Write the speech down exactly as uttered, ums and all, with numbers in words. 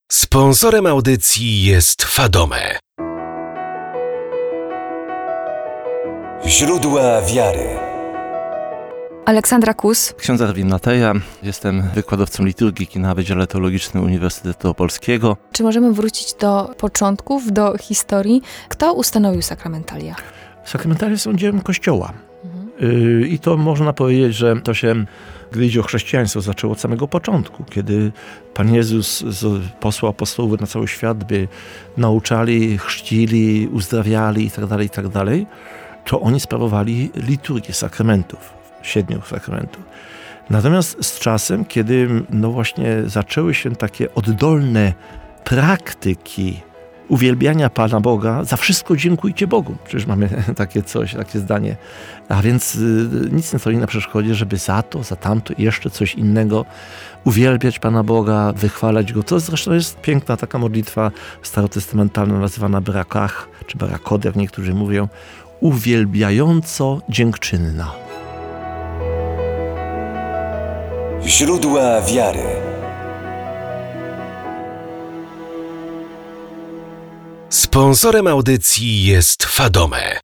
Sponsorem audycji jest Fadome. Źródła wiary. Aleksandra Kus. Ksiądz Erwin Mateja, jestem wykładowcą liturgiki na Wydziale Teologicznym Uniwersytetu Opolskiego. Czy możemy wrócić do początków, do historii? Kto ustanowił sakramentalia? Sakramentalia są dziełem Kościoła. Mhm. I to można powiedzieć, że to się, gdy idzie o chrześcijaństwo, zaczęło od samego początku, kiedy Pan Jezus posłał apostołów na cały świat, by nauczali, chrzcili, uzdrawiali itd., itd., to oni sprawowali liturgię sakramentów, siedmiu sakramentów. Natomiast z czasem, kiedy no właśnie zaczęły się takie oddolne praktyki uwielbiania Pana Boga, za wszystko dziękujcie Bogu. Przecież mamy takie coś, takie zdanie. A więc y, nic nie stoi na przeszkodzie, żeby za to, za tamto i jeszcze coś innego uwielbiać Pana Boga, wychwalać Go. To zresztą jest piękna taka modlitwa starotestamentalna nazywana Brakach, czy Barakod, jak niektórzy mówią, uwielbiająco dziękczynna. Źródła wiary. Sponsorem audycji jest Fadome.